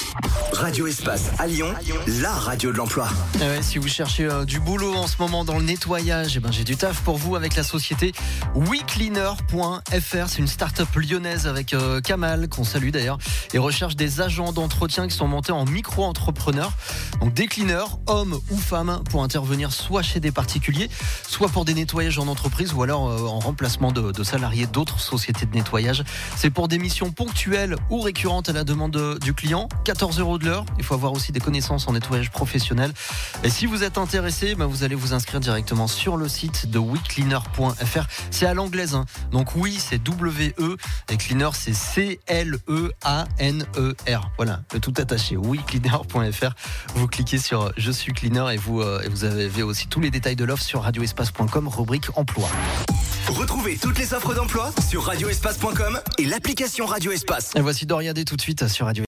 Radio Espace à Lyon, la radio de l'emploi. Ouais, si vous cherchez du boulot en ce moment dans le nettoyage, j'ai du taf pour vous avec la société WeCleaner.fr. C'est une start-up lyonnaise avec Kamal, qu'on salue d'ailleurs, et recherche des agents d'entretien qui sont montés en micro-entrepreneurs. Donc des cleaners, hommes ou femmes, pour intervenir soit chez des particuliers, soit pour des nettoyages en entreprise ou alors en remplacement de salariés d'autres sociétés de nettoyage. C'est pour des missions ponctuelles ou récurrentes à la demande du client. 14 € de l'heure. Il faut avoir aussi des connaissances en nettoyage professionnel. Et si vous êtes intéressé, vous allez vous inscrire directement sur le site de WeCleaner.fr. C'est à l'anglaise, hein. Donc oui, c'est W-E et Cleaner, c'est C-L-E-A-N-E-R. Voilà, le tout attaché. WeCleaner.fr. Vous cliquez sur Je suis cleaner et vous avez aussi tous les détails de l'offre sur radioespace.com, rubrique emploi. Retrouvez toutes les offres d'emploi sur radioespace.com et l'application Radio Espace. Et voici Dorian Day tout de suite sur Radio